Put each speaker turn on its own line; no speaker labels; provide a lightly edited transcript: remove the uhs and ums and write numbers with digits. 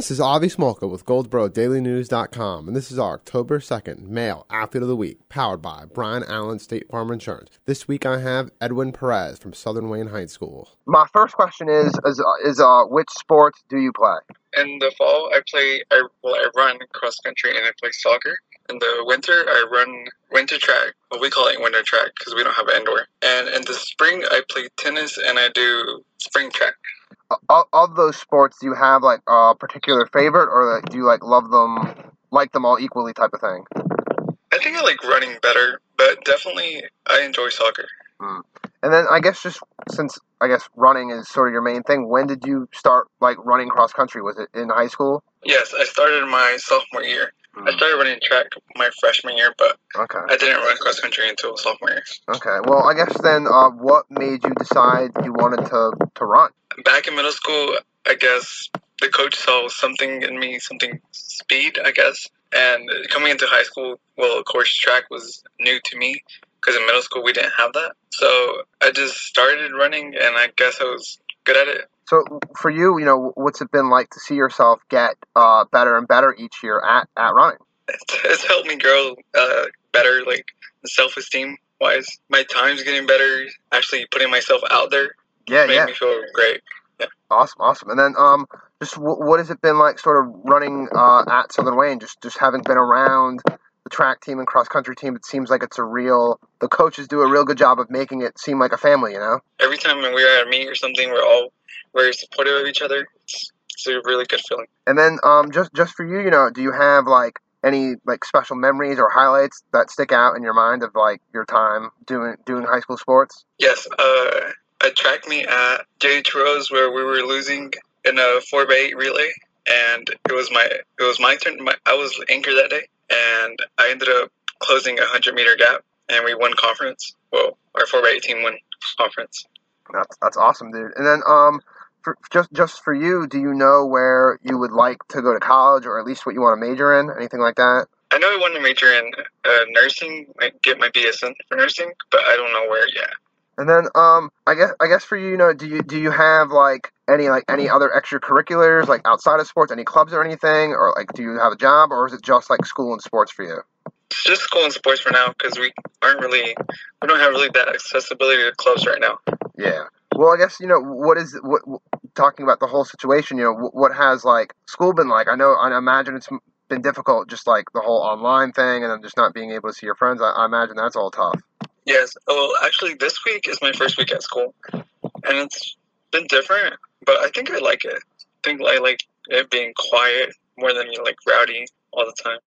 This is Avi Smolka with GoldsboroDailyNews.com, and this is our October 2nd Male Athlete of the Week, powered by Brian Allen State Farm Insurance. This week I have Edwin Perez from Southern Wayne High School.
My first question is which sports do you play?
In the fall, I run cross country and I play soccer. In the winter, I run winter track. Well, we call it winter track because we don't have indoor. And in the spring, I play tennis and I do spring track.
Of those sports, do you have like a particular favorite, or do you like them all equally type of thing?
I think I like running better, but definitely I enjoy soccer.
And then I guess just since running is sort of your main thing, when did you start like running cross country? Was it in high school?
Yes, I started my sophomore year. I started running track my freshman year, but I didn't run cross country until sophomore year.
Okay, well I guess then what made you decide you wanted to run?
Back in middle school, I guess the coach saw something in me, speed, I guess. And coming into high school, well, of course, track was new to me because in middle school we didn't have that. So I just started running, and I guess I was good at it.
So for you, what's it been like to see yourself get better and better each year at running?
It's helped me grow better, like self-esteem wise. My time's getting better. Actually, putting myself out there made me feel great. Yeah.
Awesome. And then just what has it been like, sort of running at Southern Wayne? Just having been around the track team and cross country team, it seems like the coaches do a real good job of making it seem like a family.
Every time we're at a meet or something, we're all very supportive of each other. It's a really good feeling.
And then just for you, do you have like any like special memories or highlights that stick out in your mind of like your time doing high school sports?
Yes, a track meet at J.H. Rose where we were losing in a 4x8 relay, and it was my turn. I was anchor that day, and I ended up closing a 100-meter gap, and we won conference. Well, our 4x8 team won conference.
That's awesome, dude. And then just for you, do you know where you would like to go to college, or at least what you want to major in? Anything like that?
I know I want to major in nursing, like get my BSN for nursing, but I don't know where yet.
And then I guess for you, do you have like any other extracurriculars like outside of sports, any clubs or anything, or like do you have a job, or is it just like school and sports for you?
It's just school and sports for now because we don't have really that accessibility to clubs right now.
Yeah. Well, I guess talking about the whole situation, what has like school been like? I imagine it's been difficult, just like the whole online thing, and then just not being able to see your friends. I imagine that's all tough.
Yes. Well, actually, this week is my first week at school, and it's been different, but I think I like it. I think I like it being quiet more than rowdy all the time.